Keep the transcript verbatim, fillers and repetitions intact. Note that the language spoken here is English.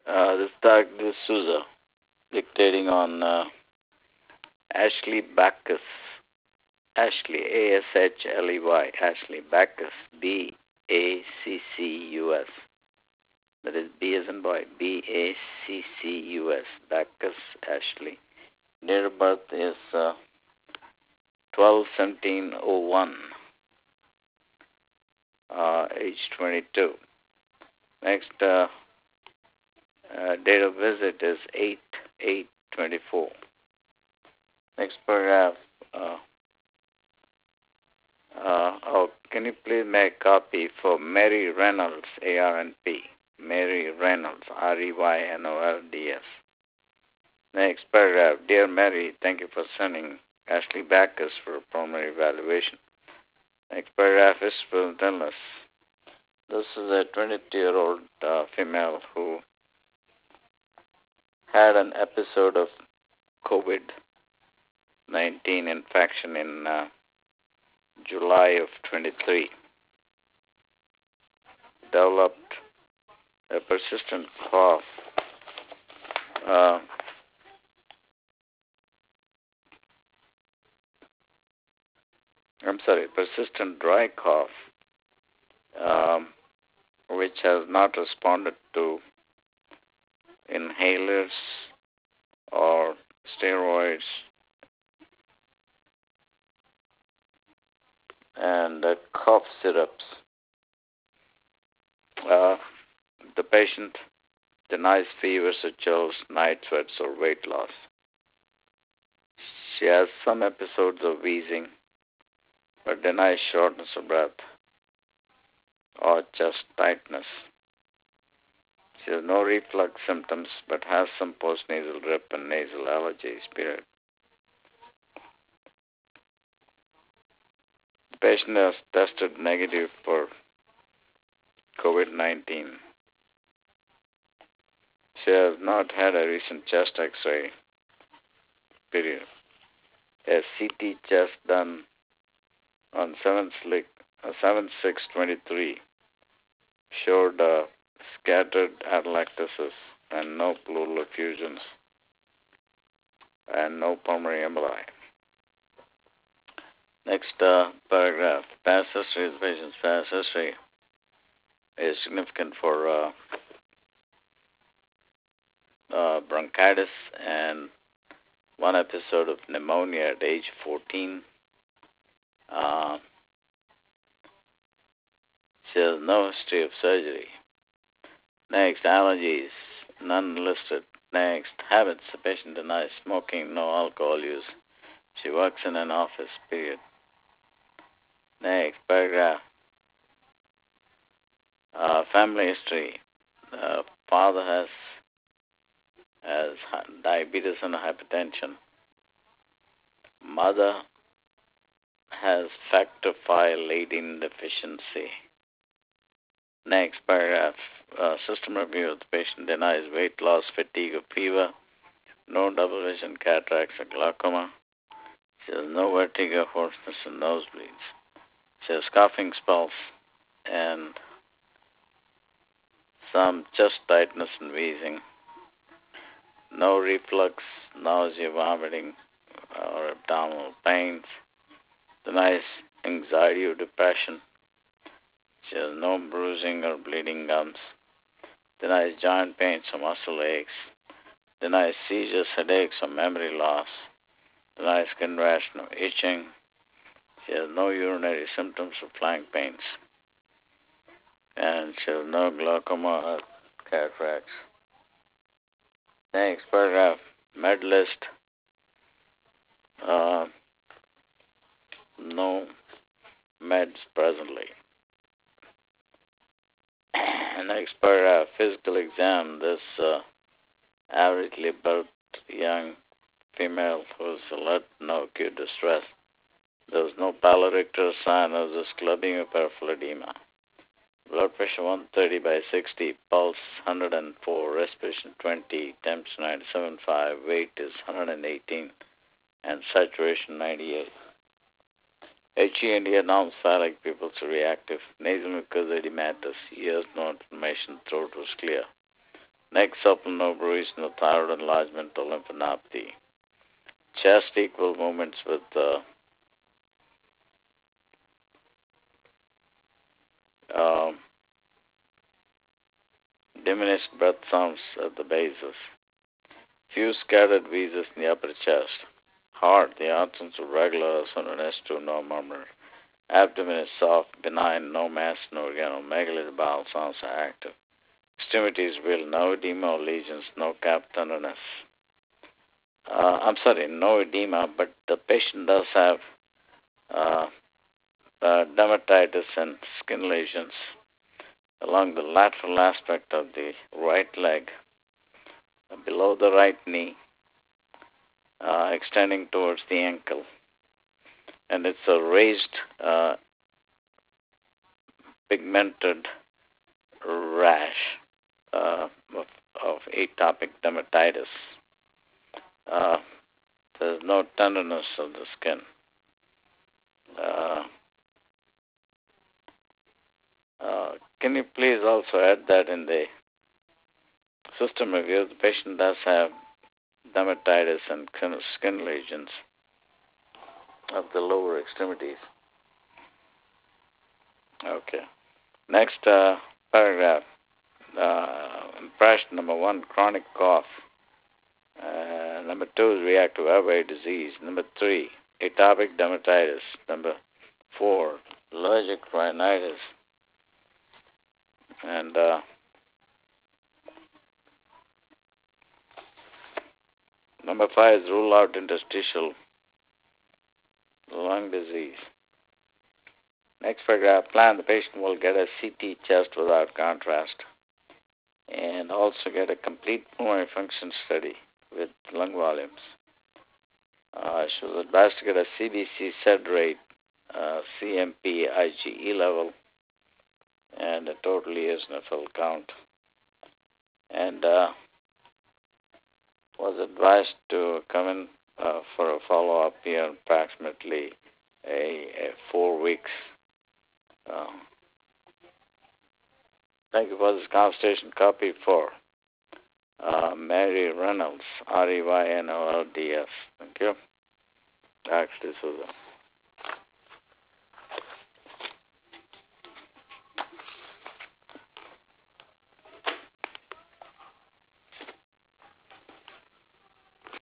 Uh, this is Doug D'Souza dictating on uh, Ashley Bacchus. Ashley, A S H L E Y, Ashley Bacchus, B A C C U S. That is B as in boy, B A C C U S, Bacchus Ashley. Date of birth is uh, twelve seventeen oh one, uh, age twenty-two. Next, uh, uh, date of visit is eight eight twenty-four. Next paragraph. Uh, uh, oh, can you please make a copy for Mary Reynolds, A R N P? Mary Reynolds, R E Y N O L D S. Next paragraph. Dear Mary, thank you for sending Ashley Bacchus for a preliminary evaluation. Next paragraph is for illness. This is a twenty-two-year-old uh, female who had an episode of COVID nineteen infection in uh, July of twenty-three. Developed a persistent cough. Uh, I'm sorry, persistent dry cough, um, which has not responded to inhalers or steroids and uh, cough syrups. Uh, the patient denies fevers or chills, night sweats, or weight loss. She has some episodes of wheezing, but denies shortness of breath or chest tightness. She has no reflux symptoms, but has some postnasal drip and nasal allergies, period. The patient has tested negative for COVID nineteen. She has not had a recent chest x-ray, period. A C T chest done on seven six twenty-three showed uh, scattered atelectasis and no pleural effusions and no pulmonary emboli. Next uh, paragraph. Past history. The patient's past history is significant for uh, uh, bronchitis and one episode of pneumonia at age fourteen. Uh, she has no history of surgery. Next, allergies, none listed. Next, habits. The patient denies smoking, no alcohol use. She works in an office, period. Next, paragraph. Uh, family history. Uh, father has has diabetes and hypertension. Mother has factor V Leading deficiency. Next paragraph. Uh, system review. The patient denies weight loss, fatigue, or fever. No double vision, cataracts, or glaucoma. She has no vertigo, hoarseness, and nosebleeds. She has coughing spells and some chest tightness and wheezing. No reflux, nausea, vomiting, or abdominal pains. Denies anxiety or depression. She has no bruising or bleeding gums. Denies joint pains or muscle aches. Denies seizures, headaches, or memory loss. Denies skin rash, no itching. She has no urinary symptoms or flank pains. And she has no glaucoma or cataracts. Next paragraph, med list. Uh, no meds presently. Next paragraph, physical exam. This uh, averagely built young female who is alert, no acute distress. There was no pallor, icter, sign of this clubbing or peripheral edema. Blood pressure one thirty by sixty, pulse one hundred four, respiration twenty, temperature ninety-seven point five, weight is one hundred eighteen, and saturation ninety-eight. H E and E anomphthalic, pupils are reactive. Nasal mucosa edematous, ears no inflammation, throat was clear. Neck supple, no bruise, no thyroid enlargement or lymphadenopathy. Chest equal movements with uh, um, diminished breath sounds at the bases. Few scattered wheezes in the upper chest. Heart, the absence of regular S one and S two, no murmur. Abdomen is soft, benign, no mass, no organomegaly, bowel sounds are active. Extremities will no edema or lesions, no calf tenderness. Uh, I'm sorry, no edema, but the patient does have uh, uh, dermatitis and skin lesions along the lateral aspect of the right leg, below the right knee, uh, extending towards the ankle. And it's a raised, uh, pigmented rash uh, of, of atopic dermatitis. Uh, there's no tenderness of the skin. Uh, uh, can you please also add that in the system review? The patient does have dermatitis and skin lesions of the lower extremities. Okay. Next uh, paragraph. Uh, impression number one, chronic cough. Uh, number two is reactive airway disease. Number three, atopic dermatitis. Number four, allergic rhinitis. And uh, number five is rule out interstitial lung disease. Next paragraph, plan the patient will get a C T chest without contrast and also get a complete pulmonary function study with lung volumes. Uh, she was advised to get a C B C SED rate, uh, C M P, IgE level, and a total eosinophil count. And uh, was advised to come in uh, for a follow-up here in approximately a, a four weeks. Uh, thank you for this conversation. Copy for uh, Mary Reynolds, R E Y N O L D S. Thank you. Doctor D'Souza.